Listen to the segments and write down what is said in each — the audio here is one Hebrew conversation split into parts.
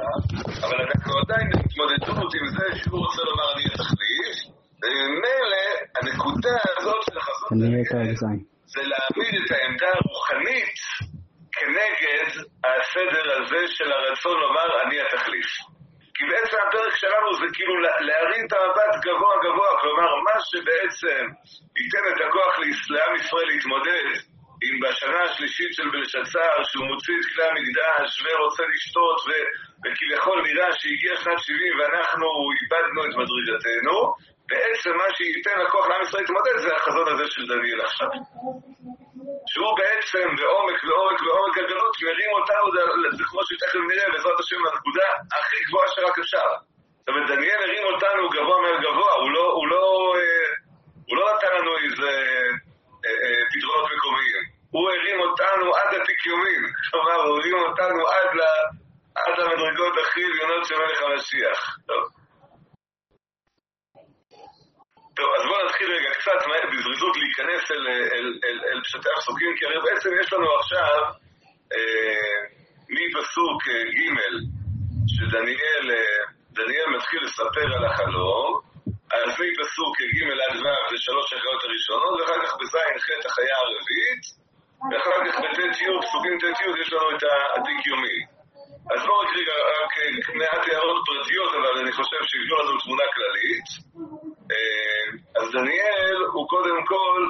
אבל אנחנו עדיין מתמודדות עם זה שהוא רוצה לומר אני התחליף, וממילא הנקודה הזאת של החזון זה להעמיד את העמדה הרוחנית כנגד הסדר הזה של הרצון לומר אני התחליף. כי בעצם הפרק שלנו זה כאילו להרים את המבט גבוה גבוה, כלומר מה שבעצם ייתן את הכוח לעם ישראל להתמודד אם בשנה השלישית של בלשצר שהוא מוציא את כלי המקדש ורוצה לשתות וכביכול נראה שהגיע שנת 70 ואנחנו איבדנו את מדרגתנו, בעצם מה שייתן הכוח לעם ישראל להתמודד זה החזון הזה של דניאל עכשיו, שהוא בעצם בעומק הגלות מרים אותנו, זה כמו שתכף נראה בעזרת השם לנקודה הכי גבוהה שרק אפשר. זאת אומרת, דניאל הרים אותנו גבוה מעל גבוה, הוא לא נתן לנו איזה פתרונות מקומיים, הוא הרים אותנו עד עתיק יומין, כלומר הוא הרים אותנו עד למדרגות הכי עליונות של מלך המשיח. טוב, אז בואו נתחיל רגע קצת בזריזות להיכנס אל פשטי הפסוקים, כי הרי בעצם יש לנו עכשיו מפסוק ג' שדניאל מתחיל לספר על החלום, אז מפסוק ג' עד ו' זה 3 החיות הראשונות, ואחר כך בזין ח' החיה הרביעית, ואחר כך פסוקים ט' יש לנו את העתיק יומי. אז בואו רק מעט הערות פרטיות, אבל אני חושב שיבנו לנו תמונה כללית. אז דניאל הוא קודם כל,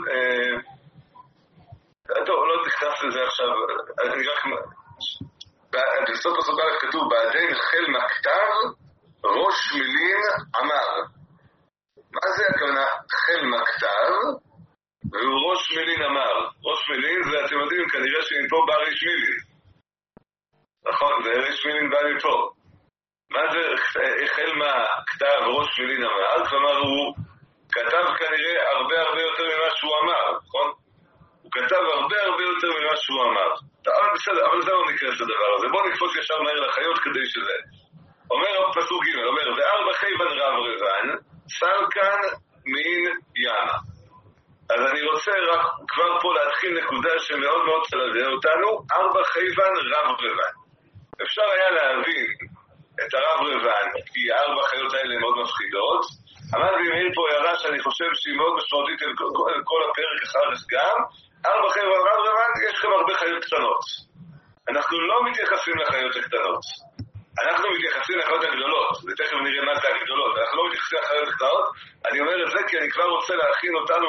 טוב, לא נכנס לזה עכשיו, אני רק, בסוף פסוק א' כתוב, בעדין חל מכתב ראש מילין אמר. מה זה הכוונה חל מכתב והוא ראש מילין אמר? ראש מילין זה, אתם יודעים, כנראה שמפה בא ריש מילין, נכון? זה ריש מילין בא מפה. מה זה החל מהכתב ראש מילין אמר? כלומר הוא כתב כנראה הרבה יותר ממה שהוא אמר, נכון? הוא כתב הרבה יותר ממה שהוא אמר. אבל בסדר, אבל זה לא נקרא את הדבר הזה. בואו נקפוץ ישר מהר לחיות כדי שזה. אומר פסוק ג' אומר, וארבע חייבן רב רבן, סלקן מין ימה. אז אני רוצה רק כבר פה להתחיל נקודה שמאוד מאוד תלווה אותנו, 4 חייבן רב רבן. אפשר היה להבין את הרב רבן, כי 4 חיות האלה מאוד מפחידות. אמרתי מעיר פה הערה שאני חושב שהיא מאוד משמעותית על כל הפרק אחר כך גם. 4 חייבן רב רבן, יש גם הרבה חיות קטנות. אנחנו לא מתייחסים לחיות הקטנות. אנחנו מתייחסים לחיות הגדולות, ותכף נראה מה זה הגדולות. אנחנו לא מתייחסים לחיות הקטנות. אני אומר את זה כי אני כבר רוצה להכין אותנו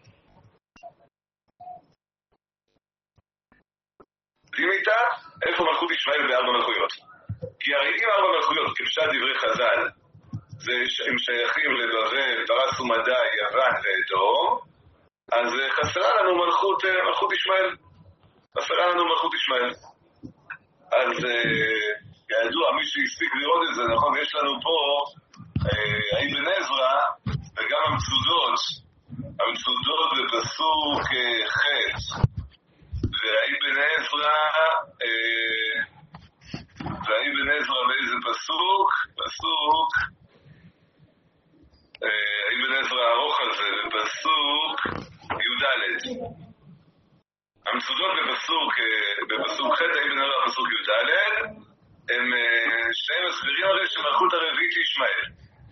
איתה, איפה מלכות ישמעאל ב4 מלכויות. כי הרי אם 4 מלכויות, כפשט דברי חז"ל, הם שייכים לבבל, פרס ומדי, יוון ואדום, אז חסרה לנו מלכות ישמעאל. חסרה לנו מלכות ישמעאל. אז ידוע, מי שהספיק לראות את זה, נכון, יש לנו פה אבן עזרא וגם המצודות בפסוק ח' ואבן עזרא באיזה פסוק? אבן עזרא הארוך הזה בפסוק י"ד. המצודות בפסוק ח' אבן עזרא בפסוק י"ד הם שניהם מסבירים הרי שמלכות הרביעית היא ישמעאל.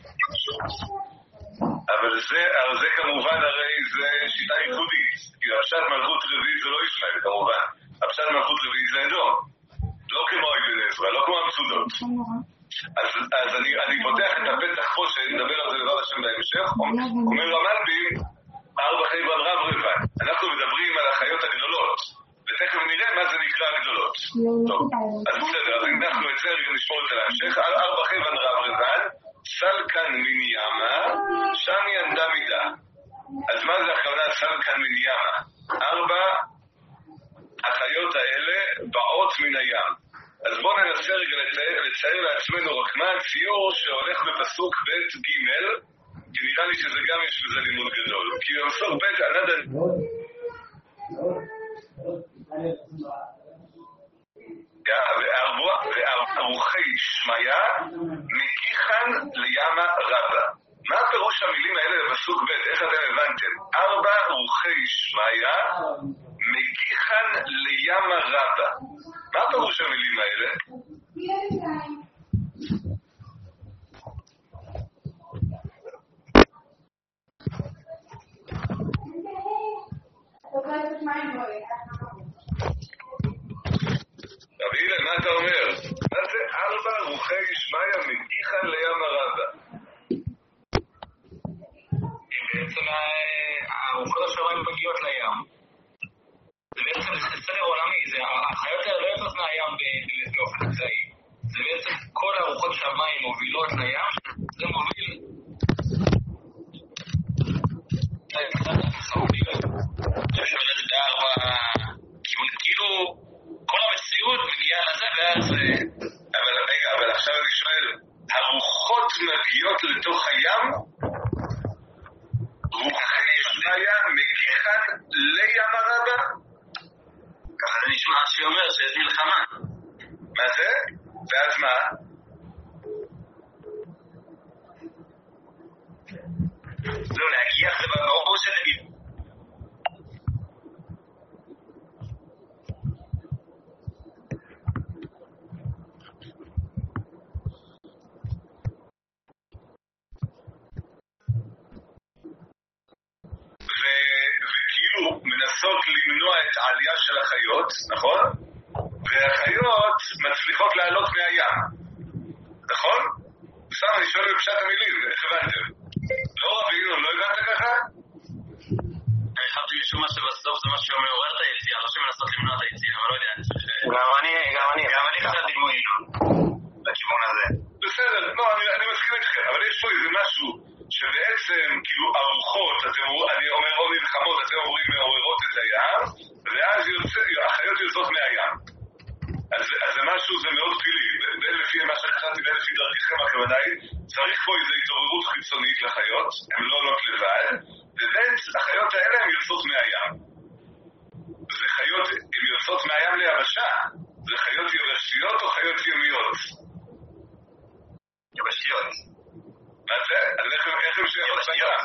אבל זה כמובן הרי זה שיטה ייחודית, כי הפשט מלכות רביעית זה לא ישמעאל כמובן, הפשט מלכות רביעית זה אדום, לא כמו אבן עזרא, לא כמו המצודות. אז אני פותח את הפתח פה שנדבר על זה בעזרת השם בהמשך. אומר רמב"ם 4 חייבן רב רבן, אנחנו מדברים על החיות הגדולות ותכף נראה מה זה נקרא הגדולות. טוב, אז בסדר, אז אנחנו את זה נשמור את זה להמשך. 4 חייבן רב רבן, סלקן מן ימה, שם ינדה מידה. אז מה זה הכוונה סלקן מן ימה? 4 החיות האלה באות מן הים. אז בואו ננסה רגע לצייר לעצמנו רק מה הציור שהולך בפסוק ב' ג', כי נראה לי שזה גם יש בזה לימוד גדול. כי בפסוק ב' ענד וארוחי שמיה מגיחן לימה רבה. מה פירוש המילים האלה בפסוק ב'? איך אתם הבנתם? 4 רוחי שמיה מגיחן לימה רבה. מה פירוש המילים האלה? אחרי ישמעיה מגיחן לים הרבה. בעצם הרוחות השמיים מגיעות לים. זה בעצם סדר עולמי, החיות האלה לא יוצאות מהים באופן אמצעי. זה בעצם כל הרוחות שמיים מובילות לים, זה מוביל ששולט בארבע כיוון, כאילו כל המציאות מגיעה לזה ואז... אבל רגע, אבל עכשיו אני שואל, הרוחות מגיעות לתוך הים? רוחי ישמעיה מגיחן לים הרבה? ככה זה נשמע שאומר שיש מלחמה. מה זה? ואז מה? לא, להגיח זה ברור שנגיד. וכאילו מנסות למנוע את העלייה של החיות, נכון? והחיות מצליחות לעלות מהים, נכון? סתם אני שואל בפשט המילים, איך הבנתם? לא רבינו, לא הבנת ככה? אני חשבתי משום מה שבסוף זה מה שמעורר את היציאה, לא שמנסות למנוע את היציאה, אבל לא יודע, אני חושב ש... גם אני קצת דימוי בכיוון הזה. בסדר, לא, אני מסכים איתכם, אבל יש פה איזה משהו שבעצם, כאילו, הרוחות, אני אומר או מלחמות, אתם אומרים מעוררות את הים, ואז החיות יוצאות מהים. אז זה משהו, זה מאוד פילי, בין לפי מה שחשבתי, בין לפי דרככם הכוונה היא, צריך פה איזו התעוררות חיצונית לחיות, הן לא עולות לבד, ובין החיות האלה הן יוצאות מהים. זה חיות, הן יוצאות מהים ליבשה, זה חיות יבשיות או חיות ימיות? יבשיות. מה זה? אז איך הם שייכות בים?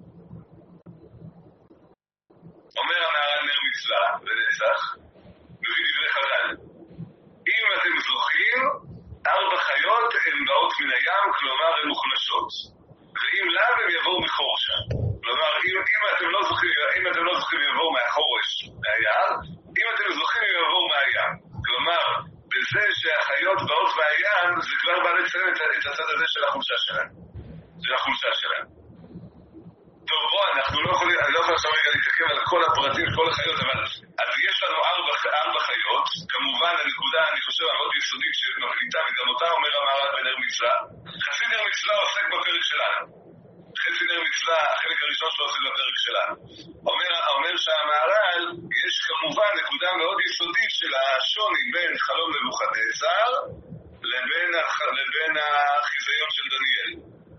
אומר המהר"ל נר מצווה ונצח, מביא דברי חז"ל. אם אתם זוכרים, 4 חיות הן באות מן הים, כלומר הן מוחלשות. ואם לאו הם יבואו מחורשה. כלומר, אם אתם לא זוכרים יבואו מהחורש, מהיער, אם אתם זוכרים יבואו מהים. כלומר, בזה שהחיות באות מהים, זה כבר בא לציין את הצד הזה של החולשה שלהם. טוב, בוא, אני לא יכול עכשיו רגע להתעכב על כל הפרטים, כל החיות, אבל אז יש לנו 4 חיות, כמובן הנקודה, אני חושב, המאוד יסודית שמחליטה, וגם אותה אומר המהר"ל בנר מצווה. חצי נר מצווה עוסק בפרק שלנו. חצי נר מצווה, החלק הראשון שלו עוסק בפרק שלנו. אומר שהמהר"ל, יש כמובן נקודה מאוד יסודית של השוני בין חלום נבוכדנצר לבין החיזיון של דניאל.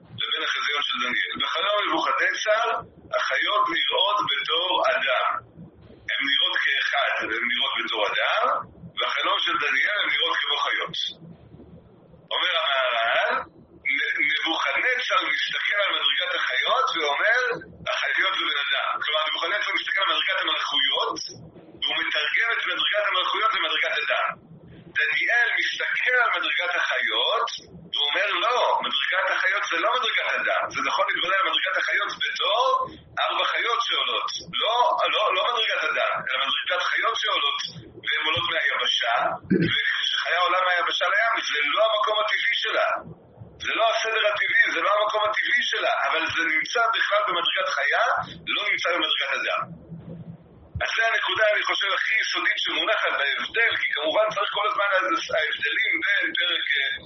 בחלום נבוכדנצר, החיות נראות בתור אדם. הן נראות כאחד, הן נראות בתור אדם, והחלום של דניאל הן נראות כמו חיות. אומר המהר"ל, נבוכדנצר מסתכל על מדרגת החיות ואומר, החיות זה בן אדם. כלומר, נבוכדנצר מסתכל על מדרגת המלכויות, והוא מתרגם את מדרגת המלכויות למדרגת אדם. דניאל מסתכל על מדרגת החיות, והוא אומר לא, מדרגת החיות זה לא מדרגת אדם, זה נכון להתבונן על מדרגת החיות בתור 4 חיות שעולות, לא מדרגת אדם, אלא מדרגת חיות שעולות, והן עולות מהיבשה, וכשחיה עולה מהיבשה לים, זה לא המקום הטבעי שלה, זה לא הסדר הטבעי, זה לא המקום הטבעי שלה, אבל זה נמצא בכלל במדרגת חיה, לא נמצא במדרגת אדם. אז זה הנקודה, אני חושב, הכי יסודית שמונחת בהבדל, כי כמובן צריך כל הזמן ההבדלים בין פרק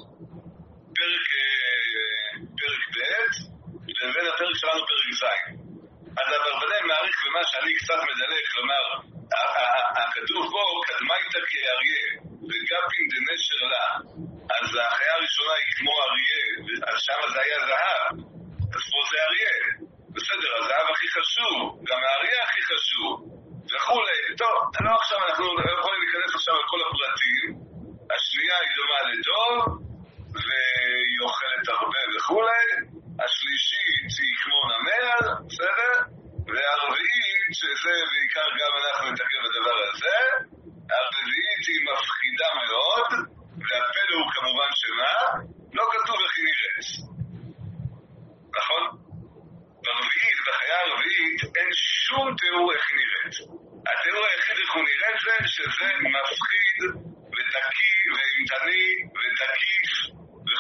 ב' לבין הפרק שלנו פרק ז'. אז אברבנאל מעריך במה שאני קצת מדלג, כלומר, הכתוב בו קדמה איתה כאריה, וגפין דנשר לה. אז החיה הראשונה היא כמו אריה, אז שם זה היה זהב, אז פה זה אריה. בסדר, הזהב הכי חשוב, גם האריה הכי חשוב, וכולי. טוב, לא עכשיו, אנחנו לא יכולים להיכנס עכשיו על כל הפרטים. השנייה היא דומה לדוב, והיא אוכלת הרבה וכולי. השלישית היא כמו נמר, בסדר? והרביעית, שזה בעיקר גם אנחנו נתקן בדבר הזה, הרביעית היא מפחידה מאוד, והפלא הוא כמובן שמה, לא כתוב איך היא נראית. נכון? ברביעית, בחיה הרביעית, אין שום תיאור איך היא נראית. התיאור היחיד איך הוא נראית זה שזה מפחיד ותקי ואימתני ותקיף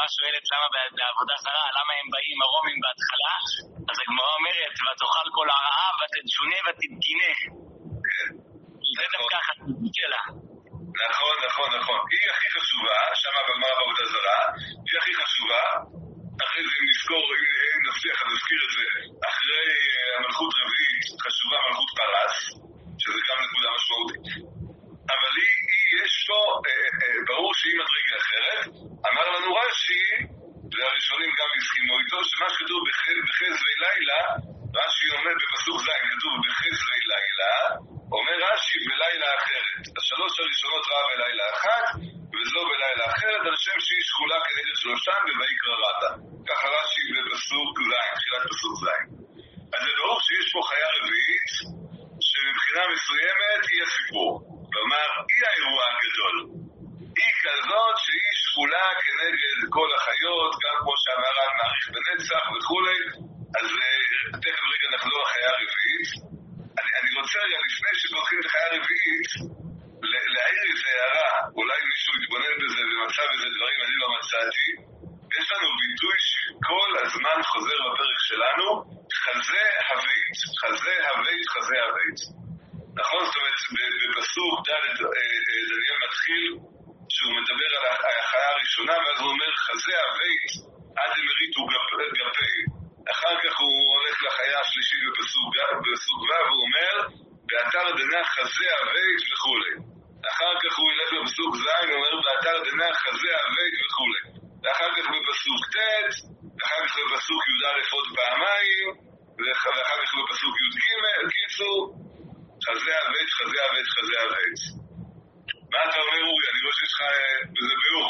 הגמרא שואלת למה בעבודה זרה, למה הם באים הרומים בהתחלה, אז הגמרא אומרת, ותאכל כל הרעה ותשונה ותתגינה. זה דווקא החשיבות שלה. נכון. היא הכי חשובה, שמה בגמרא בעבודה זרה, היא הכי חשובה, אחרי זה אם נזכור, אם נצליח להזכיר את זה, אחרי המלכות רביעית חשובה מלכות פרס, שזה גם נקודה משמעותית. אבל יש פה, ברור שהיא מדרגה אחרת. אמר לנו רש"י, והראשונים גם הסכימו איתו, שמה שכתוב בחזרי לילה, רש"י אומר בפסוק ז', כתוב בחזרי לילה, אומר רש"י בלילה אחרת. השלוש הראשונות ראה בלילה אחת, וזו בלילה אחרת, על שם שהיא שקולה כנגד שלושם ובעיקר רתה. ככה רש"י בפסוק ז', תחילת פסוק ז'. אז זה ברור שיש פה חיה רביעית, שמבחינה מסוימת היא הסיפור. כלומר, היא האירוע הגדול. היא כזאת שהיא שקולה כנגד כל החיות, גם כמו שהמהר"ל מעריך בנצח וכולי. אז תכף רגע נחזור לחיה הרביעית. אני רוצה רגע, לפני שפותחים את החיה הרביעית, להעיר איזה הערה. אולי מישהו יתבונן בזה ומצא בזה דברים, אני לא מצאתי. יש לנו ביטוי שכל הזמן חוזר בפרק שלנו, חזה הבית. חזה הבית, חזה הבית. נכון? זאת אומרת, בפסוק דניאל מתחיל שהוא מדבר על החיה הראשונה, ואז הוא אומר חזה הבית עד אמריתו גפי. אחר כך הוא הולך לחיה השלישית בפסוק ו' והוא אומר באתר דנה חזה הבית וכולי. אחר כך הוא ילך לפסוק ז' ואומר באתר דנה חזה הבית וכולי. ואחר כך בפסוק ט', ואחר כך בפסוק י"א עוד פעמיים, ואחר כך בפסוק י"ג, קיצור חזה הבית, חזה הבית, חזה הבית. מה אתה אומר אורי? אני רואה שיש לך בזה ביאור.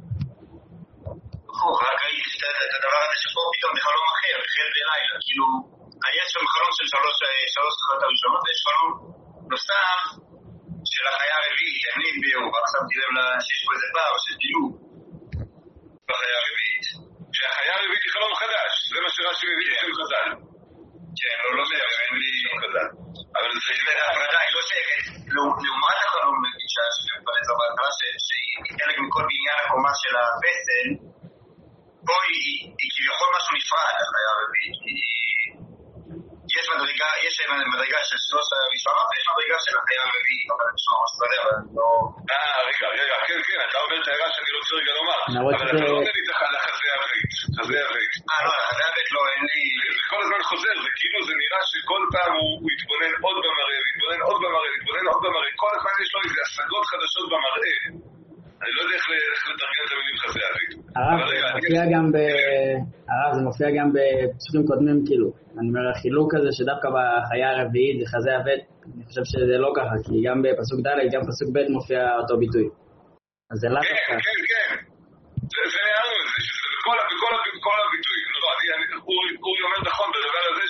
רק ראיתי את הדבר הזה שפה פתאום בחלום אחר, בחל בלילה, כאילו, יש שם חלום של שלוש חיות הראשונות, ויש חלום נוסף של החיה הרביעית, אין לי ביאור, רק שמתי לב שיש פה איזה פער, של דילוג בחיה הרביעית. שהחיה הרביעית היא חלום חדש, זה מה שרש"י מביא בשם חז"ל. כן, לא זה, אין לי שם חז"ל. אבל זה ההפרדה, היא לא שייכת, לעומת החלום מגישה שפרץ בהתחלה, שהיא חלק מכל בניין הקומה של הפסל, פה היא כביכול משהו נפרד, החיה הרביעית. יש מדרגה של שלוש הראשונות, ויש מדרגה של החיה הרביעית, אבל אני שומע משהו בזה, אבל לא... רגע, כן, אתה אומר את הערה שאני רוצה רגע לומר, אבל אתה לא אומר לי על החזה הבית, חזה הבית. לא, החזה הבית לא, אין לי... זה כל הזמן חוזר, זה כאילו זה נראה שכל פעם הוא יתבונן עוד במראה, ויתבונן עוד במראה, כל הזמן יש לו איזה השגות חדשות במראה. אני לא יודע איך לתרגם את המילים חזה הבית. הרב, זה מופיע גם בפסוקים קודמים, כאילו. אני אומר, החילוק הזה שדווקא בחיה הרביעית זה חזה הבית, אני חושב שזה לא ככה, כי גם בפסוק ד' גם פסוק ב' מופיע אותו ביטוי. אז זה לא ככה. כן. זה הערנו את זה, שזה בכל הביטוי. אורי אומר נכון בדבר הזה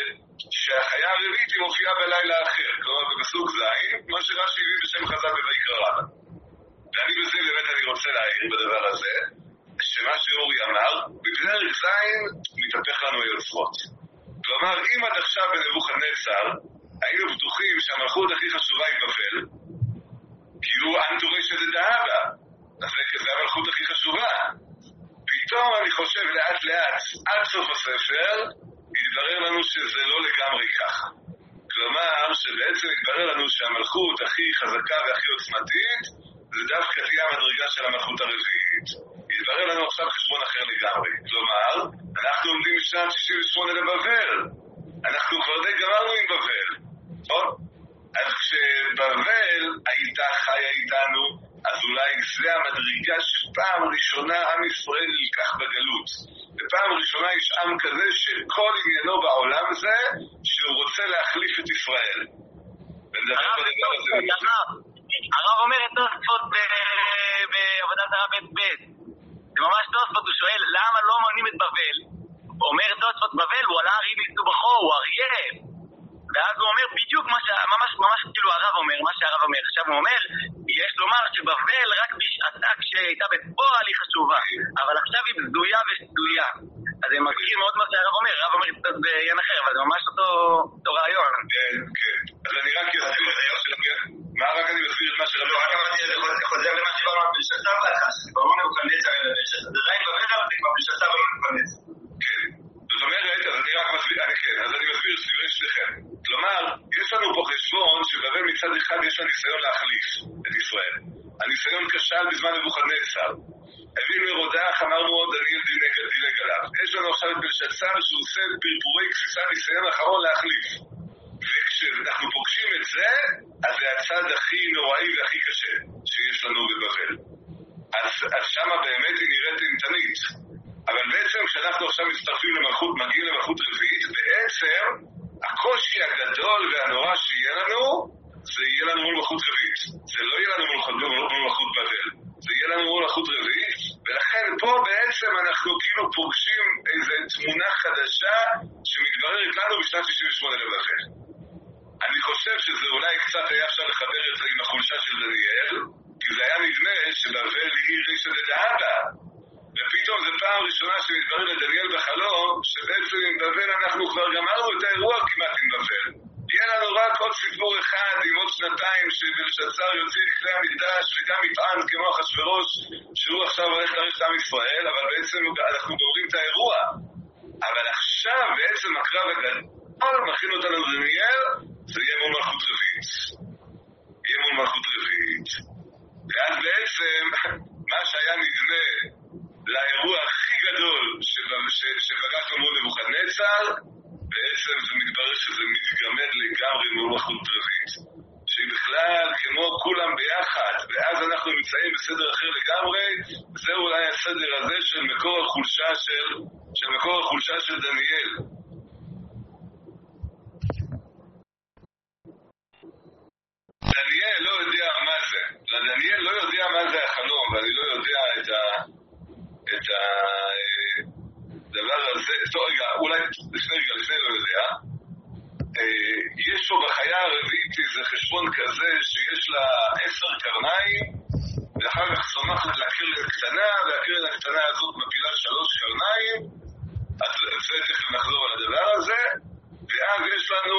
שהחיה הרביעית היא מופיעה בלילה אחר. כלומר, בפסוק ז', מה שרש"י הביא בשם חז"ל בויקרא רבה. ואני בזה באמת אני רוצה להעיר בדבר הזה, שמה שאורי אמר, בפרק ז' מתהפך לנו היוצרות. כלומר, אם עד עכשיו בנבוכדנצר היינו בטוחים שהמלכות הכי חשובה היא בבל, כי הוא אנטורי שדדאבה, זה המלכות הכי חשובה. פתאום אני חושב לאט לאט, עד סוף הספר, יתברר לנו שזה לא לגמרי ככה. כלומר, שבעצם יתברר לנו שהמלכות הכי חזקה והכי עוצמתית, זה דווקא תהיה המדרגה של המלכות הרביעית. יתברר לנו עכשיו חשבון אחר לגמרי. כלומר, אנחנו עומדים בשנת 68 לבבל. אנחנו כבר די גמרנו עם בבל. נכון? אז כשבבל הייתה חיה איתנו, אז אולי זה המדרגה שפעם ראשונה עם ישראל נלקח בגלות. ופעם ראשונה יש עם כזה שכל עניינו בעולם זה שהוא רוצה להחליף את ישראל. ונדבר בדבר הזה. הרב אומר את תוספות בעבודת זרה ב' זה ממש תוספות, הוא שואל למה לא מונים את בבל. הוא אומר תוספות בבל, הוא עלה הרי מסובכו, הוא אריה. ואז הוא אומר בדיוק ממש כאילו הרב אומר, מה שהרב אומר. עכשיו הוא אומר, יש לומר שבבל רק בשעתה כשהייתה בפועל היא חשובה, אבל עכשיו היא בזויה וסדויה. אז זה מזכיר מאוד מה שהרב אומר, הרב אומר קצת בעניין אחר, אבל זה ממש אותו רעיון. כן. אז אני רק אסביר, מה רק אני מסביר את מה שרב... רק אמרתי, זה חוזר למה שדיברנו על בלשצר בהתחלה, שדיברנו נבוכדנצר אל בלשצר, זה רק בבל הניסיון להחליף את ישראל. הניסיון כשל בזמן נבוכדנצר. הביא מרודח, אמרנו עוד דניאל דילג עליו. יש לנו עכשיו את בלשצר שהוא עושה פרפורי כפיסה ניסיון אחרון להחליף. וכשאנחנו פוגשים את זה, אז זה הצד הכי נוראי והכי קשה שיש לנו בבבל. אז שמה באמת היא נראית אימתנית. אבל בעצם כשאנחנו עכשיו מצטרפים למלכות, מגיעים למלכות רביעית, בעצם הקושי הגדול והנורא שיהיה לנו, זה יהיה לנו מול מלכות רביעית. זה לא יהיה לנו מול מלכות בבל. זה יהיה לנו מול מלכות רביעית, ולכן פה בעצם אנחנו כאילו פוגשים איזו תמונה חדשה שמתבררת לנו בשנת 68 לבבל. אני חושב שזה אולי קצת היה אפשר לחבר את זה עם החולשה של דניאל, כי זה היה נדמה שבבל היא רשת דדאבה. ופתאום זו פעם ראשונה שמתברר לדניאל בחלום, שבעצם עם בבל אנחנו כבר גמרנו את האירוע כמעט עם בבל. יהיה לנו רק עוד סיפור אחד עם עוד שנתיים שבלשצר יוציא כלי המקדש וגם יטען כמו אחשוורוש שהוא עכשיו הולך לרשת עם ישראל, אבל בעצם אנחנו גומרים את האירוע. אבל עכשיו בעצם הקרב הגדול מכין אותנו לדניאל, זה יהיה מול מלכות רביעית. יהיה מול מלכות רביעית. ואז בעצם מה שהיה נדמה לאירוע הכי גדול שפגשנו מול נבוכדנצר, בעצם זה מתברר שזה מתגמד לגמרי מול מלכות רביעית. שהיא בכלל כמו כולם ביחד, ואז אנחנו נמצאים בסדר אחר לגמרי, וזה אולי הסדר הזה של מקור החולשה של דניאל. דניאל לא יודע מה זה. דניאל לא יודע מה זה החלום, ואני לא יודע את הדבר הזה. טוב, רגע, אולי לפני לא יודע. יש פה בחיה הרביעית איזה חשבון כזה שיש לה 10 קרניים, ואחר כך צומחת לקרן הקטנה, והקרן הקטנה הזאת מפילה 3 קרניים, אז זה תכף נחזור על הדבר הזה, ואז יש לנו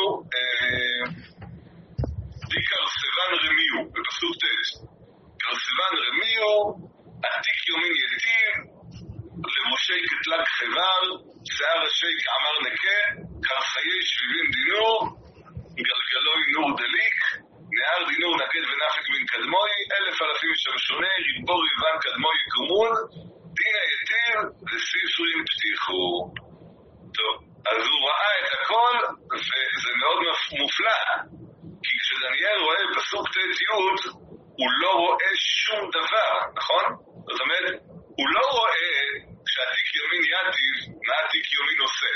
די קרסבן רמיו, בפסוק ט'. קרסבן רמיו, עתיק יומין יתים, למושי כתלג חבר, שיער ראשי כעמר נקה, קרחיי שביבים דינור, גלגלוי נור דליק, נהר דינור נגד ונפק מן קדמוי, 1000 אלפים שמשונה, ריבור יבן קדמוי קומון, דין היתיר וספרים פתיחו. טוב, אז הוא ראה את הכל, וזה מאוד מופלא, כי כשדניאל רואה פסוק ט' הוא לא רואה שום דבר, נכון? זאת אומרת, הוא לא רואה כשהתיק יומין יתיב מה התיק יומין עושה.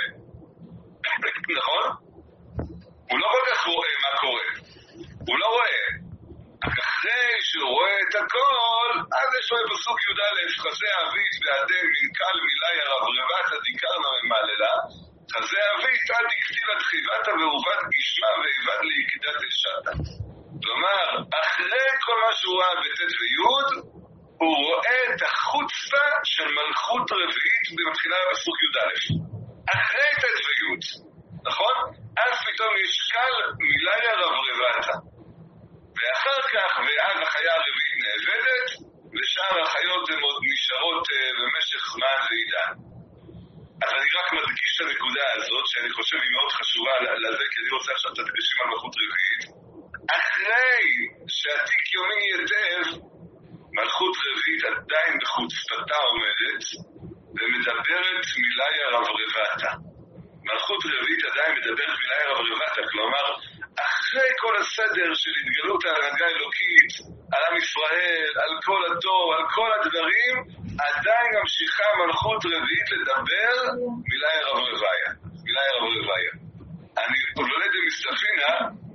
נכון? הוא לא כל כך רואה מה קורה. הוא לא רואה. אחרי שהוא רואה את הכל, אז יש לו בפסוק י"א, חזה אבית ועדן מנכ"ל מילי הרברבת הדיקרנה ממעללה, חזה אבית עד הקטיל הדחיבת ועובת גשמה ואיבד ליקידת אשתה. כלומר, אחרי כל מה שהוא ראה בט' וי' הוא רואה את החוצפה של מלכות רביעית במתחילה בפסוק י"א. אחרי ט' וי', נכון? אז פתאום נשקל מילי הרברבתה. ואחר כך, ואז החיה הרביעית נאבדת, ושאר החיות הן עוד נשארות במשך זמן ועידן. אז אני רק מדגיש את הנקודה הזאת, שאני חושב היא מאוד חשובה לזה, כי אני רוצה עכשיו את הדגשים על מלכות רביעית. אחרי שהתיק יומין יתב, מלכות רביעית עדיין בחוצפתה עומדת, ומדברת מילי הרברבתה. מלכות רביעית עדיין מדברת מילי הרברבתה, כלומר, אחרי כל הסדר של התגלות ההנהגה האלוקית, על עם ישראל, על כל התור, על כל הדברים, עדיין ממשיכה מלכות רביעית לדבר מילי הרברביה. מילי הרברביה. אני עובד במסתפינה,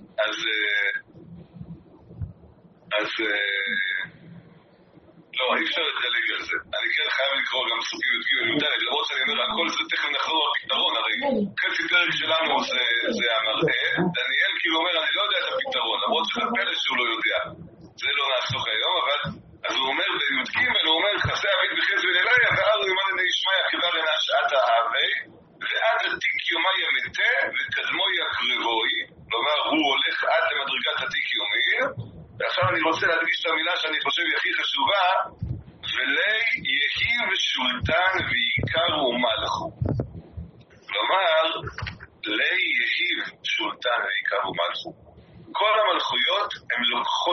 אז לא, אי אפשר לדלג על זה. אני כן חייב לקרוא גם פסוקים י"ג, למרות שאני אומר, הכל זה תכף נחזור על פתרון, הרי חצי פרק שלנו זה המראה. דניאל כאילו אומר, אני לא יודע את הפתרון, למרות שזה פלא שהוא לא יודע. זה לא נעסוק היום, אבל אז הוא אומר בי"ג, הוא אומר, חסה אבית בחז וליליה, ואז הוא אומר לני ישמעיה כבר אינה שעת האהבי, ועד עתיק יומי ימתה וקדמוי יקרבוי, כלומר הוא הולך עד למדרגת עתיק יומי. ועכשיו אני רוצה להדגיש את המילה שאני חושב היא הכי חשובה, ולי יהיב שולטן ויקר ומלכו. כלומר, לי יהיב שולטן ויקר ומלכו. כל המלכויות הן לוקחות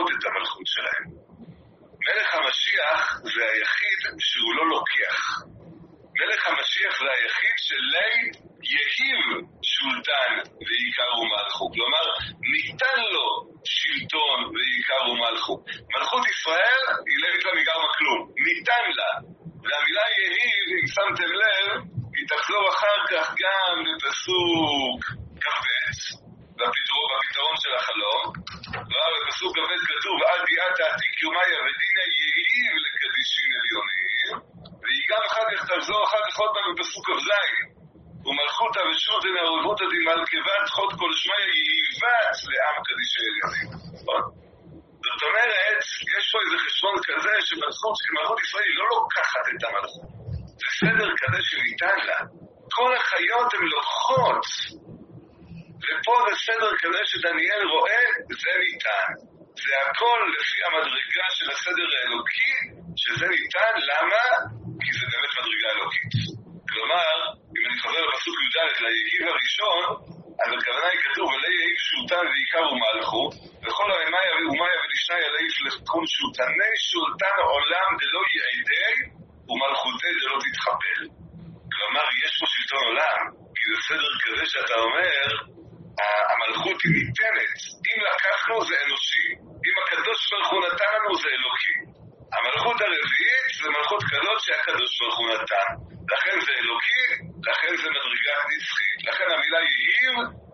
המשיח זה היחיד שלי יהיב שולטן ועיקר ומלכו. כלומר, ניתן לו שלטון ועיקר ומלכו. מלכות ישראל היא לא ניתן מגר מכלום, ניתן לה. והמילה יהיב, אם שמתם לב, היא תחזור אחר כך גם בפסוק כ"ב, בפתרון של החלום. בפסוק כ"ב כתוב, עד ביאת העתיק יומיה ודינא יהיב לקדישין עליונים, והיא גם אחר כך תחזור אחר כך עוד פעם בפסוק כ"ז, ומלכותא ושותא מערבותא דמלכבת חוד כל שמיא יהיבת לעם קדישי עליונים. זאת אומרת, יש פה איזה חשבון כזה שמלכות ישראל לא לוקחת את המלכות, זה סדר כזה שניתן לה. כל החיות הן לוקחות, ופה זה סדר כזה שדניאל רואה, זה ניתן. זה הכל לפי המדרגה של הסדר האלוקי, שזה ניתן. למה? כי זה באמת מדרגה אלוקית. כלומר, אם אני חוזר לפסוק י"ד ליהיב הראשון, אז הכוונה היא כתוב, ולי יהיב שולטן ועיקר ומלכו, וכל המאיה ואומיה ולשניה להיף לכל שולטני שולטן עולם דלא יעדי, ומלכותי דלא תתחפל. כלומר, יש פה שלטון עולם, כי זה סדר כזה שאתה אומר, המלכות היא ניתנת. אם לקחנו זה אנושי, אם הקדוש ברוך הוא נתן לנו זה אלוקי. המלכות הרביעית זה מלכות קדוש שהקדוש ברוך הוא נתן, לכן זה אלוקי, לכן זה מדרגה נצחית. לכן המילה יהיב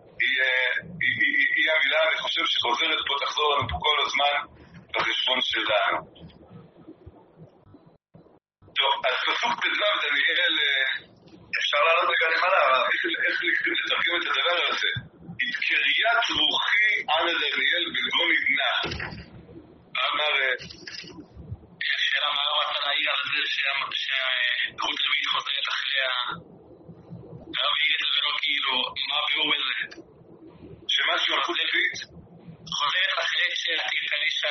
היא המילה, אני חושב שחוזרת פה, תחזור לנו פה כל הזמן בחשבון שלנו. טוב, אז פסוק ט"ו דניאל, אפשר לעלות רגע למעלה, איך לתרגם את הדבר הזה? התקריית רוחי אנא דניאל בגון עדנה. אמר, השאלה מה רצה להעיר על זה שהמלכות רביעית חוזרת אחריה, לא מעיר את זה ולא כאילו, מה הביאור בזה? שמשהו מלכות רביעית? חוזרת אחרי שעתיק קדישה,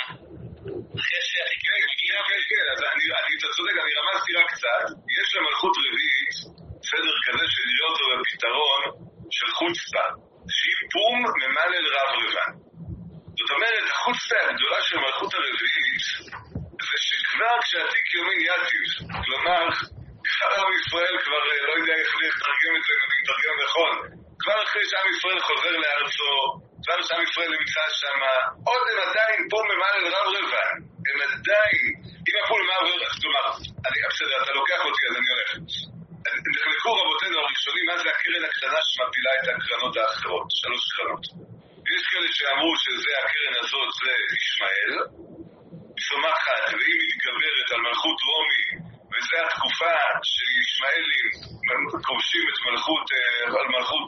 אחרי שעתיק מגיע? כן, אז אתה צודק, אני רמזתי רק קצת, יש למלכות רביעית סדר כזה שנראה אותו בפתרון של חוצפה, שהיא פום ממלל רב רבן. זאת אומרת, החוצפה הגדולה של מלכות הרביעית זה שכבר כשעתיק יומין יתיב, כלומר, כבר עם ישראל כבר לא יודע איך לתרגם את זה, אם אני מתרגם נכון, כבר אחרי שעם ישראל חוזר לארצו, כבר שעם ישראל נמצא שם, עוד הם עדיין פה ממלל רב רבן, הם עדיין, אם הפול מה עבר, כלומר, בסדר, אתה לוקח אותי אז אני הולך. נחלקו רבותינו הראשונים מה זה הקרן הקטנה שמפילה את הקרנות האחרות, 3 קרנות. יש כאלה שאמרו שזה הקרן הזאת זה ישמעאל, צומחת והיא מתגברת על מלכות רומי, וזה התקופה שישמעאלים כובשים את מלכות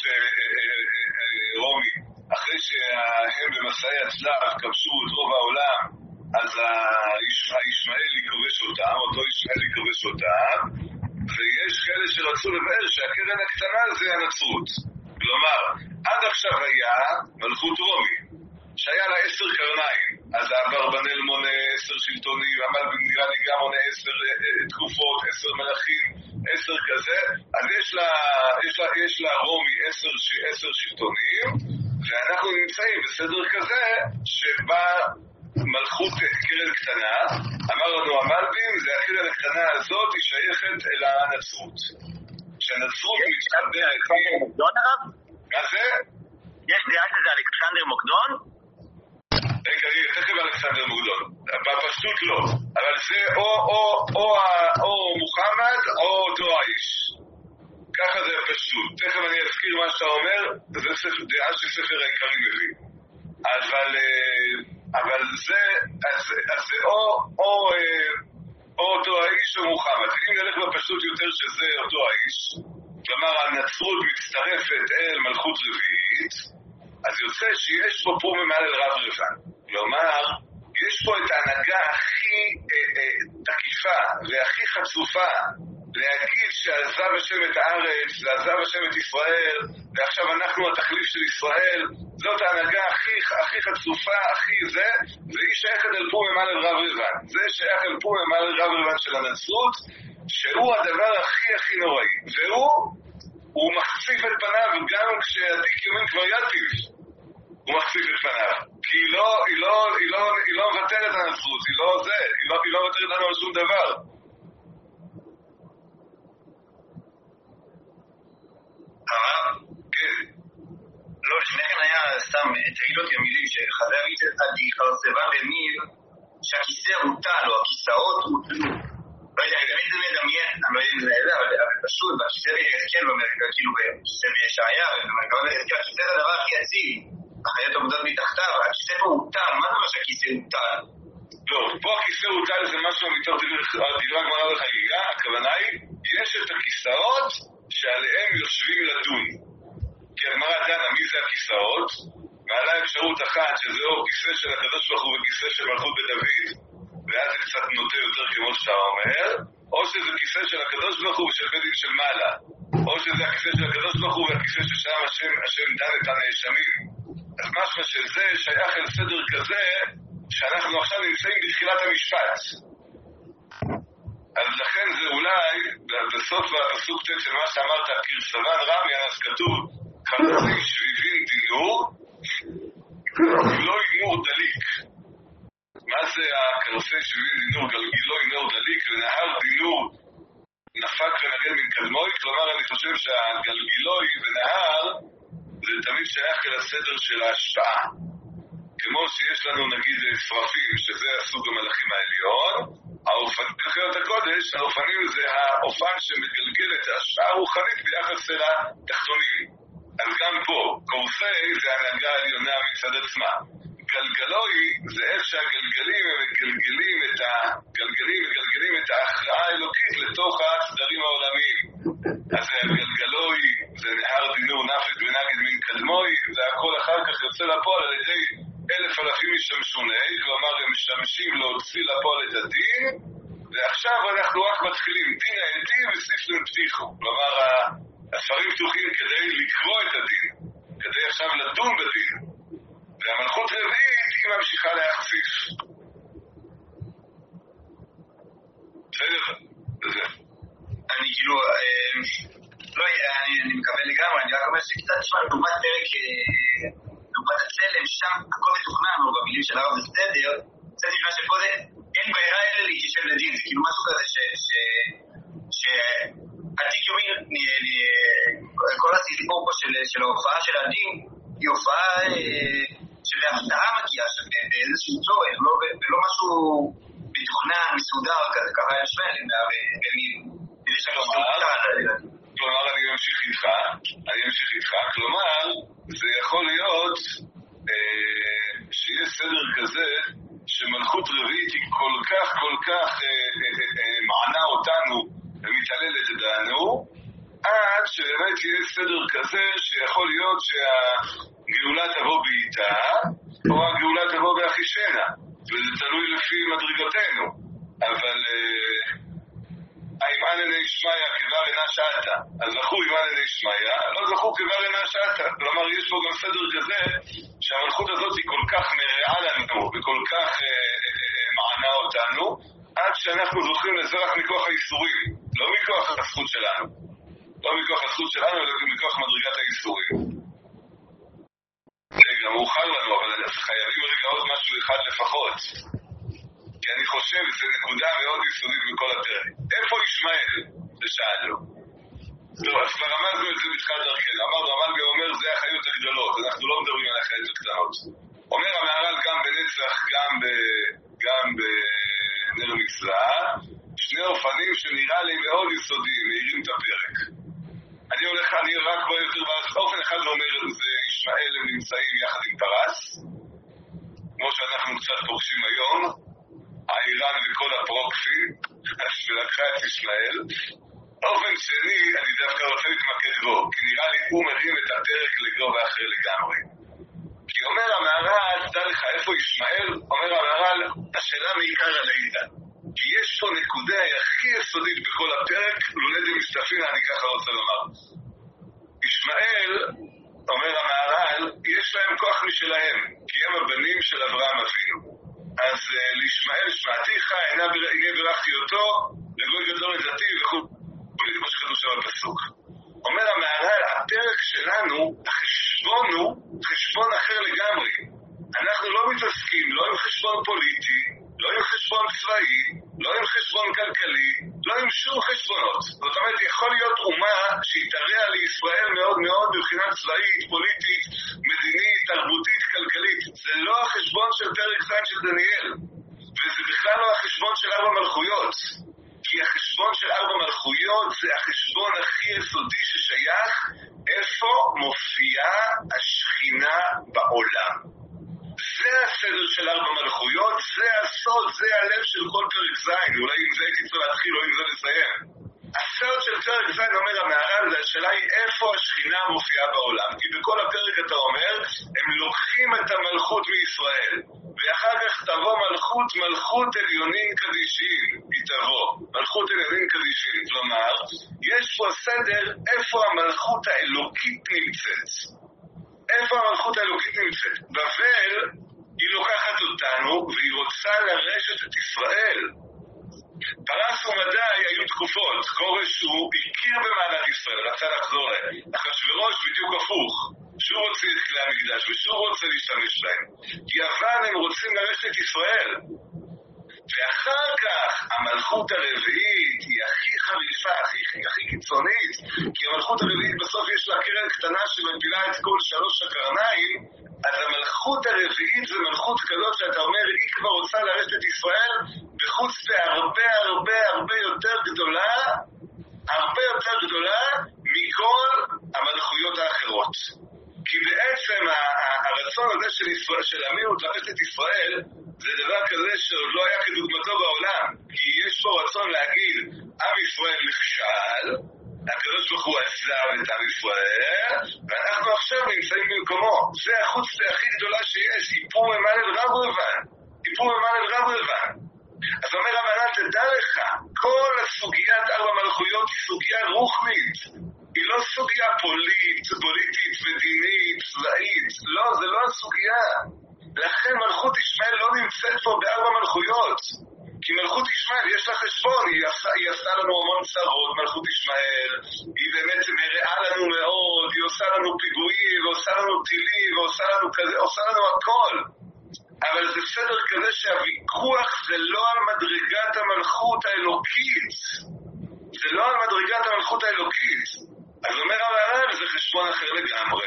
רומי, אחרי שהם במסעי הצלב כבשו את רוב העולם, אז הישמעאלי כובש אותם, אותו ישמעאלי כובש אותם, ויש כאלה שרצו לבאר שהקרן הקטנה זה הנצרות. כלומר, עד עכשיו היה מלכות רומי, שהיה לה 10 קרניים, אז האברבנאל מונה 10 שלטונים, המלבין נראה לי גם מונה 10 תקופות, 10 מלכים, 10 כזה, אז יש לה רומי 10 שלטונים, ואנחנו נמצאים בסדר כזה שבה מלכות קרן קטנה, אמר לנו המלבין, זה הקרן הקטנה הזאת היא שייכת אל הנצרות. שהנצרות מתחברת... מוקדון הרב? מה זה? יש דעה שזה אלכסנדר מוקדון? רגע, תכף אלכסנדר מוקדון. בפשטות לא, אבל זה או מוחמד או אותו האיש. ככה זה הפשטות. תכף אני אזכיר מה שאתה אומר, זה דעה שספר העיקרי מביא. אבל זה, אז זה או אותו האיש או מוחמד. אם נלך בפשטות יותר שזה אותו האיש, כלומר הנצרות מצטרפת אל מלכות רביעית, אז יוצא שיש פה פור ממלל רב רבן. כלומר, יש פה את ההנהגה הכי תקיפה והכי חצופה להגיד שעזב השם את הארץ, ועזב השם את ישראל, ועכשיו אנחנו התחליף של ישראל. זאת ההנהגה הכי חצופה, הכי זה, והיא שייכת אל פור ממלל רב רבן. זה שייך אל פור ממלל רב רבן של הנצרות, שהוא הדבר הכי נוראי. והוא מחשיף את פניו גם כשעתיק יומין כבר יתיב. הוא מחשיף את פניו. כי היא לא מבטלת הנצרות, היא לא מבטלת לנו על שום דבר. תגיד אותי המילים שחזה אביט עדי חרצבן וניב שהכיסא הוטל או הכיסאות הוטלו. לא יודע, אני תמיד מדמיין, אני לא יודע אם זה נהדר, אבל פשוט, בכיסא ביחזקאל במרכז, כאילו בכיסא בישעיה, ובמרכז ביחזקאל, הכיסא זה הדבר הכי יציב, החיות עומדות מתחתיו, הכיסא פה הוטל, מה זה מה שהכיסא הוטל? לא, פה הכיסא הוטל זה משהו מתוך דברי הגמרא בחגיגה, הכוונה היא, יש את הכיסאות שעליהם יושבים לדון. כי הגמרא דנה מי זה הכיסאות, מעלה אפשרות אחת שזה או כיסא של הקדוש ברוך הוא וכיסא של מלכות בית דוד, ואז זה קצת נוטה יותר כמו שאתה אומר, או שזה כיסא של הקדוש ברוך הוא ושל בית דין של מעלה, או שזה הכיסא של הקדוש ברוך הוא והכיסא ששם השם דן את הנאשמים. אז משמע שזה שייך אל סדר כזה שאנחנו עכשיו נמצאים בתחילת המשפט. אז לכן זה אולי בסוף הפסוק ט' של מה שאמרת כרסבן רמי, אז כתוב חרצי שביבין דינור גלגילו אינור דליק. מה זה הקרסי שביבין דינור גלגילו אינור דליק ונהר דינור נפק ונגל מן קדמוי? כלומר אני חושב שהגלגילוי ונהר זה תמיד שייך אל הסדר של ההשפעה, כמו שיש לנו נגיד שרפים שזה הסוג המלאכים העליון, האופנים בחיות הקודש, האופנים זה האופן שמגלגל את ההשפעה הרוחנית ביחס אל התחתונים. אז גם פה, קורסי זה הנהגה העליונה מצד עצמה. גלגלוי זה איך שהגלגלים מגלגלים את ההכרעה האלוקית לתוך הסדרים העולמיים. אז הגלגלוי זה נהר דינור נפק ונגד מן קדמוי, והכל אחר כך יוצא לפועל על ידי 1,000 אלפים משתמשוני, כלומר הם משתמשים להוציא לפועל את הדין, ועכשיו אנחנו רק מתחילים דין העדים וסיפרים פתיחו, כלומר הספרים פתוחים כדי לקרוא את הדין, כדי עכשיו לדון בדין, והמלכות רביעית היא ממשיכה להחשיף. בסדר? זה. אני כאילו, לא, אני מקבל לגמרי, אני רק אומר שקצת תשמע, לעומת פרק, לעומת הצלם, שם הכל מתוכנן, או במילים של הרב בסדר, קצת נשמע שפה זה, אין בעירה אלה להתיישב לדין, זה כאילו משהו כזה שעתיק יומי, כל הסיפור פה של ההופעה של הדין, היא הופעה שבהפתעה מגיעה, באיזשהו צורך, ולא משהו מתוכנן, מסודר, ככה יש פעמים, כלומר אני ממשיך איתך, כלומר זה יכול להיות שיש סדר כזה שמלכות רביעית היא כל כך מענה אותנו ומתעללת דענו, עד שבאמת יהיה סדר כזה שיכול להיות שהגאולה תבוא בעיתה או הגאולה תבוא באחישנה, וזה תלוי לפי מדרגתנו. אבל האם אנני שמיה כבר אינה שעתה, אז זכו אם אנני שמיה, לא זכו כבר אינה שעתה. כלומר יש פה גם סדר כזה שהמלכות הזאת היא כל כך מרעה לנו וכל כך מענה אותנו, עד שאנחנו זוכים לזה רק מכוח האיסורים, לא מכוח הזכות שלנו, אלא מכוח מדרגת האיסורים. רגע, מאוחר לנו, אבל חייבים רגע עוד משהו אחד לפחות, כי אני חושב שזו נקודה מאוד יסודית בכל הפרק. איפה ישמעאל? זה שאלנו. טוב, אז כבר אמרנו את זה בתחילת דרכנו. אמרנו, המלגה אומר, זה החיות הגדולות, אנחנו לא מדברים על החיות הקטנות. אומר המהר"ל גם בנצח, גם בנר מצווה, שני אופנים שנראה לי מאוד יסודיים, מאירים את הפרק. אני רק בו יותר באופן אחד אומר, זה ישמעאל הם נמצאים יחד עם פרס, כמו שאנחנו קצת פוגשים היום, האיראן וכל הפרוקסי, שלקחה את ישמעאל. אופן שני, אני דווקא רוצה להתמקד בו, כי נראה לי הוא מרים את הפרק לגובה אחר לגמרי. כי אומר המהר"ל, תדע לך איפה ישמעאל, אומר המהר"ל, השאלה מעיקר הלידה. כי יש פה נקודה הכי יסודית בכל הפרק, לולדים מסתפין, אני ככה רוצה לומר. ישמעאל, אומר המהר"ל, יש להם כוח משלהם, כי הם הבנים של אברהם אבינו. אז לישמעאל שמעתיך, הנה ברכתי אותו, לגוי גדול נתתי וכו', כמו שכתוב שם בפסוק. אומר המהר"ל, הפרק שלנו, החשבון הוא חשבון אחר לגמרי. אנחנו לא מתעסקים, לא עם חשבון פוליטי, לא עם חשבון צבאי, לא עם חשבון כלכלי, לא עם שום חשבונות. זאת אומרת, יכול להיות אומה שהתערע לישראל מאוד מאוד מבחינה צבאית, פוליטית, מדינית, תרבותית, של פרק ז' של דניאל. וזה בכלל לא החשבון של 4 מלכויות. כי החשבון של 4 מלכויות זה החשבון הכי יסודי ששייך איפה מופיעה השכינה בעולם. זה הסדר של 4 מלכויות, זה הסוד, זה הלב של כל פרק ז'. אולי עם זה הייתי צריך להתחיל או עם זה לסיים. הסוד של פרק ז' אומר המהר"ל, השאלה היא איפה השכינה מופיעה בעולם. כי בכל הפרק אתה אומר, הם לוקחים את המלכות מישראל. ואחר כך תבוא מלכות עליונים קדישין, היא תבוא, מלכות עליונים קדישין, כלומר, יש פה סדר איפה המלכות האלוקית נמצאת. איפה המלכות האלוקית נמצאת? בבל היא לוקחת אותנו והיא רוצה לרשת את ישראל. פרס ומדי היו תקופות, כורש הוא הכיר במעלת ישראל, רצה לחזור להם. אחשוורוש בדיוק הפוך, שהוא רוצה את כלי המקדש ושהוא רוצה להשתמש בהם. יוון הם רוצים לרשת את ישראל. ואחר כך המלכות הרביעית היא הכי חריפה, הכי קיצונית, כי המלכות הרביעית בסוף יש לה קרן קטנה שמפילה את כל 3 הקרניים, אז המלכות הרביעית זה מלכות כזאת שאתה אומר, היא כבר רוצה לרשת את ישראל בחוץ הרבה יותר גדולה, הרבה יותר גדולה מכל המלכויות האחרות. כי בעצם הרצון הזה של המיעוט לרשת את ישראל זה דבר כזה שעוד לא היה כדוגמתו בעולם. כי יש פה רצון להגיד, עם ישראל נכשל, הקדוש ברוך הוא עזב את עם ישראל, ואנחנו עכשיו נמצאים במקומו. זה החוצפה הכי גדולה שיש, היפור ממעל אל רב רבן. אז אומר המהר"ל, תדע לך, כל הסוגיית 4 מלכויות היא סוגיה רוחנית. היא לא סוגיה פוליטית ודינית, צבאית. לא, זה לא הסוגיה. לכן מלכות ישמעאל לא נמצאת פה ב4 מלכויות. כי מלכות ישמעאל יש לה חשבון, היא עשה לנו המון צרות, מלכות ישמעאל. היא באמת מראה לנו מאוד, היא עושה לנו פיגועים, ועושה לנו טילים, ועושה לנו כזה, עושה לנו הכל. אבל זה סדר כזה שהוויכוח זה לא על מדרגת המלכות האלוקית. זה לא על מדרגת המלכות האלוקית. אז אומר המהר"ל, זה חשבון אחר לגמרי.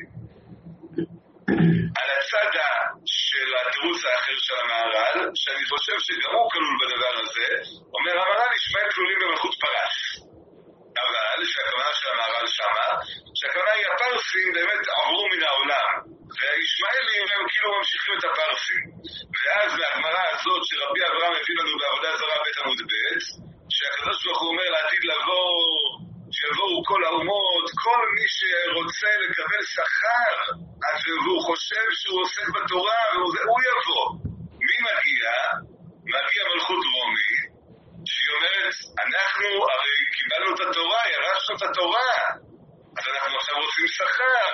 על הצד של התירוץ האחר של המהר"ל, שאני חושב שגם הוא כלול בדבר הזה, אומר המהר"ל, ישמעאל כלולים במלכות פרס. אבל שהכוונה של המהר"ל שמה, שהכוונה היא הפרסים באמת עברו מן העולם. והישמעאלים הם כאילו ממשיכים את הפרסים. ואז מהגמרא הזאת שרבי אברהם הביא לנו בעבודה זרה בית עמוד ב', שהקדוש ברוך הוא אומר לעתיד לבוא, שיבואו כל האומות, כל מי שרוצה לקבל שכר, והוא חושב שהוא עוסק בתורה, הוא יבוא. מי מגיע? מגיע מלכות רומי, שהיא אומרת, אנחנו הרי קיבלנו את התורה, ירשנו את התורה, אז אנחנו עכשיו רוצים שכר.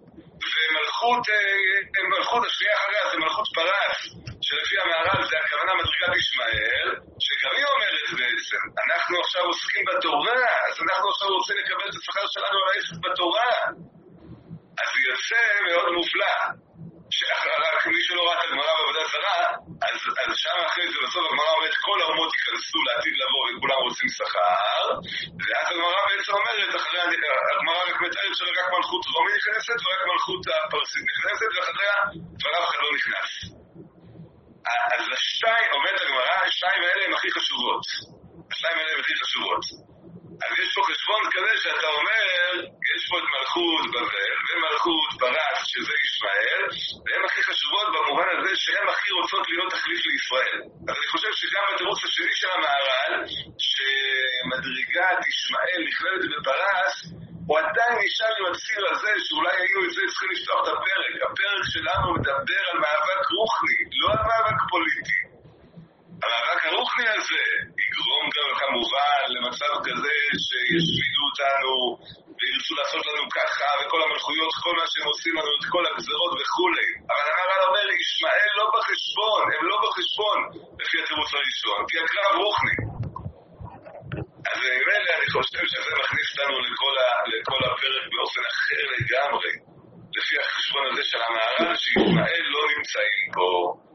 ומלכות השנייה אחריה זה מלכות פרס, שלפי המהר"ל זה הכוונה מדרגת ישמעאל, שגם היא אומרת בעצם, אנחנו עכשיו עוסקים בתורה, אז אנחנו עכשיו רוצים לקבל את השכר שלנו על העסק בתורה. אז זה יוצא מאוד מופלא. רק מי שלא ראה את הגמרא בעבודה זרה, אז שם אחרי זה בסוף הגמרא אומרת כל האומות ייכנסו לעתיד לבוא וכולם רוצים שכר, ואז הגמרא בעצם אומרת, אחרי הגמרא רק מתארת שרק מלכות רומי נכנסת ורק מלכות הפרסית נכנסת, ואחריה דבריו אחד לא נכנס. אז אומרת הגמרא, 2 האלה הם הכי חשובות. 2 האלה הם הכי חשובות. אז יש פה חשבון כזה שאתה אומר, יש פה את מלכות בבל ומלכות פרס, שזה ישמעאל, והן הכי חשובות במובן הזה שהן הכי רוצות להיות תחליף לישראל. אז אני חושב שגם בתירוץ השני של המהר"ל, שמדרגת ישמעאל נכללת בפרס, הוא עדיין נשאר עם הציר הזה, שאולי היינו את זה צריכים לפתוח את הפרק. הפרק שלנו מדבר על מאבק רוחני, לא על מאבק פוליטי. המאבק הרוחני הזה יגרום גם כמובן למצב כזה שישמידו אותנו וירצו לעשות לנו ככה וכל המלכויות, כל מה שהם עושים לנו, את כל הגזרות וכולי. אבל המהר"ל אומר, ישמעאל לא בחשבון, הם לא בחשבון לפי התירוץ הראשון, כי הקרב רוחני. אז ממילא אני חושב שזה מכניס לנו לכל הפרק באופן אחר לגמרי, לפי החשבון הזה של המהר"ל, שישמעאל לא נמצאים פה.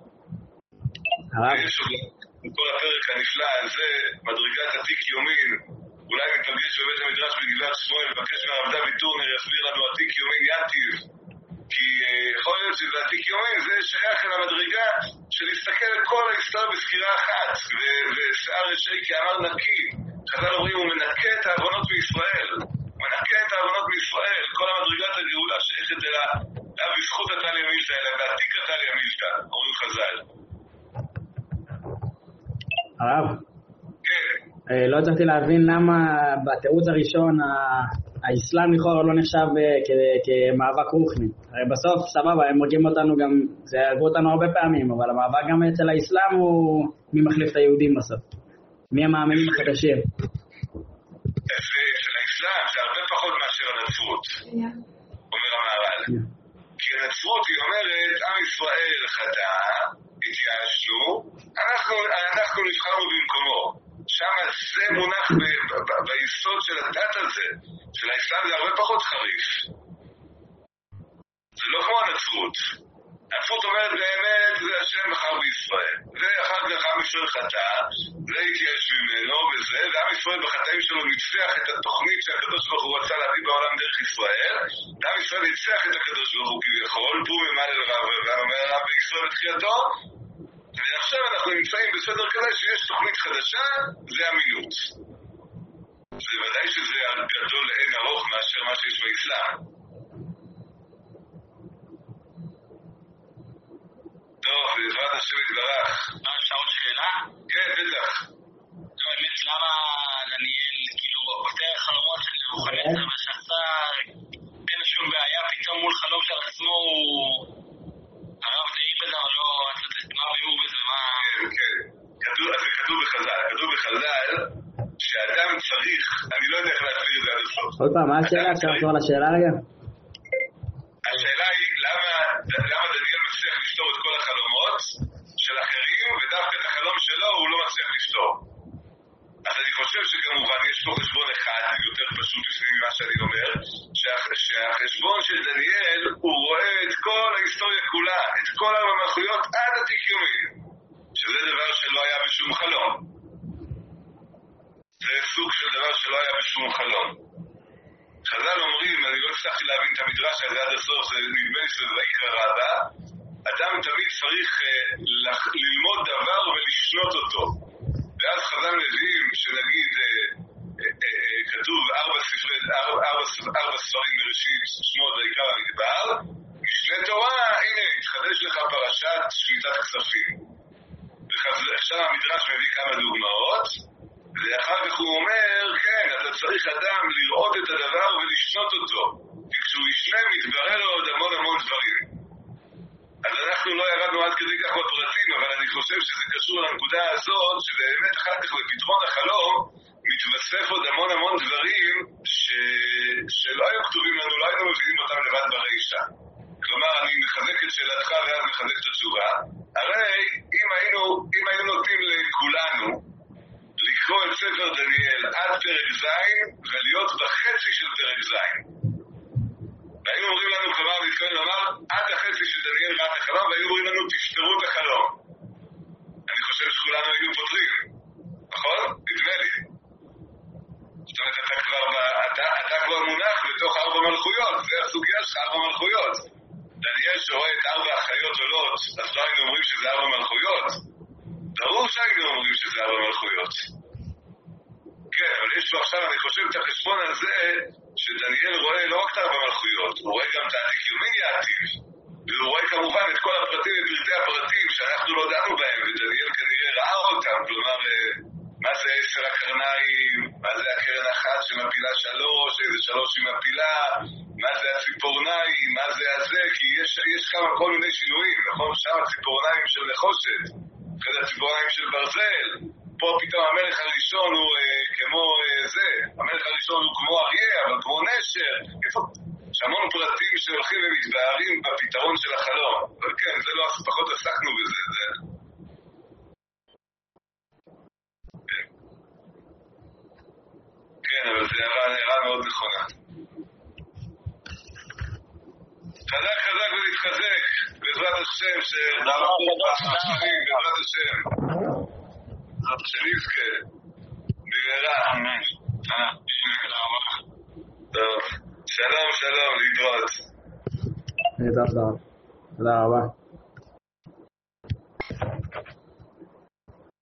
ויש עוד כל הפרק הנפלא הזה, מדרגת עתיק יומין, אולי נתפגש בבית המדרש בגבעת שמואל, לבקש מהרב דוד טורנר יסביר לנו עתיק יומין ינתיב, כי יכול להיות שלדעתיק יומי זה שייך למדרגה של להסתכל על כל ההיסטוריה בסקירה אחת, ושיער רשעי כאמר נקי. חז"ל אומרים, הוא מנקה את העוונות בישראל. הוא מנקה את העוונות בישראל. כל המדרגת הגאולה שייכת אלה, לא בזכות התליה מילתא, אלא בעתיק התליה מילתא, אומרים חז"ל. הרב? כן. לא הצלחתי להבין למה בתירוץ הראשון האסלאם לכאורה לא נחשב כמאבק רוחני. הרי בסוף, סבבה, הם מרגיעים אותנו גם, זה הרגו אותנו הרבה פעמים, אבל המאבק גם אצל האסלאם הוא מי מחליף את היהודים בסוף. מי המאמינים החדשים. אצל האסלאם זה הרבה פחות מאשר הנצרות, אומר המהר"ל. כי הנצרות היא אומרת, עם ישראל חטא, התייאשנו, אנחנו נבחרנו במקומו. שם זה מונח ביסוד של הדת הזה. של האסלאם זה הרבה פחות חריף. זה לא כמו הנצרות. הנצרות אומרת באמת, זה השם בחר בישראל. ואחר כך עם ישראל חטא, זה התייאש ממנו וזה, ועם ישראל בחטאים שלו ניצח את התוכנית שהקדוש ברוך הוא רצה להביא בעולם דרך ישראל, ועם ישראל ניצח את הקדוש ברוך הוא כביכול, פור ממעל אל רב ואומר בישראל בתחילתו, ועכשיו אנחנו נמצאים בסדר כזה שיש תוכנית חדשה, זה אמינות. זה ודאי שזה גדול לאין ארוך מאשר מה שיש באסלאם. טוב, בעזרת השם יתברך. אפשר עוד שאלה? כן, בטח. לא, האמת, למה דניאל, כאילו, פותר חלומות של נבוכדנצר ושעשה, אין שום בעיה, פתאום מול חלום של עצמו הרב די בזה, אבל לא, מה ביאור בזה, מה... כן, זה כתוב בחז"ל, שאדם צריך, אני לא יודע איך להסביר את זה עד הסוף. עוד פעם, מה השאלה? אפשר לחזור לשאלה רגע? השאלה היא, למה דניאל מצליח לפתור את כל החלומות של אחרים, ודווקא את החלום שלו הוא לא מצליח לפתור. אז אני חושב שכמובן יש פה חשבון אחד יותר פשוט לפני ממה שאני אומר, שהחשבון של דניאל הוא רואה את כל ההיסטוריה כולה, את כל הממלכויות עד עתיק יומין, שזה דבר שלא היה בשום חלום. זה סוג של דבר שלא היה בשום חלום. חז"ל אומרים, אני לא הצלחתי להבין את המדרש הזה עד הסוף, זה נדמה לי שזה ויקרא רבה, אדם תמיד צריך ללמוד דבר ולשנות אותו. ואז חז"ל מביאים שנגיד כתוב 4 ספרים מראשית, שמות ויקרא במדבר, משנה תורה, הנה התחדש לך פרשת שמיטת כספים. ועכשיו המדרש מביא כמה דוגמאות, ואחר כך הוא אומר, כן, אתה צריך אדם לראות את הדבר ולשנות אותו, כי כשהוא ישנה מתברר לו עוד המון דברים. אז אנחנו לא ירדנו עד כדי כך בפרטים, אבל אני חושב שזה קשור לנקודה הזאת, שבאמת אחר כך בפתרון החלום מתווסף עוד המון דברים שלא היו כתובים לנו, לא היינו מבינים אותם לבד ברישה. כלומר, אני מחזק את שאלתך ואז מחזק את התשובה. הרי אם היינו נותנים לכולנו לקרוא את ספר דניאל עד פרק ז' ולהיות בחצי של פרק ז', והיו אומרים לנו, כלומר, מתכוון לומר, עד החצי של דניאל ראה את החלום, והיו אומרים לנו, תפתרו את החלום. אני חושב שכולנו היינו פותרים, נכון? נדמה לי. זאת אומרת, אתה כבר מונח בתוך 4 מלכויות, זה הסוגיה שלך, 4 מלכויות. דניאל שרואה את 4 החיות עולות, אז לא היינו אומרים שזה 4 מלכויות? ברור שהיינו אומרים שזה 4 מלכויות. כן, אבל יש לו עכשיו, אני חושב, את החשבון הזה, שדניאל רואה לא רק את 4 מלכויות, הוא רואה גם את העתיק יומין העתיק, והוא רואה כמובן את כל הפרטים ופרטי הפרטים שאנחנו לא דנו בהם, ודניאל כנראה ראה אותם, כלומר, מה זה 10 הקרניים, מה זה הקרן אחת שמפילה 3, איזה 3 שמפילה, מה זה הציפורניים, מה זה הזה, כי יש כמה כל מיני שינויים, נכון? שם הציפורניים של נחושת, אחרי הציפורניים של ברזל, פה פתאום המלך הראשון הוא כמו זה, המלך הראשון הוא כמו אריה, אבל כמו נשר, יש המון פרטים שהולכים ומתבהרים בפתרון של החלום, אבל כן, זה לא, פחות עסקנו בזה, זה... כן, אבל זה הערה מאוד נכונה. חזק ולהתחזק, בעזרת השם, בעזרת השם. שנזכה, בגלל אמן. טוב, שלום, להתראות. תודה רבה.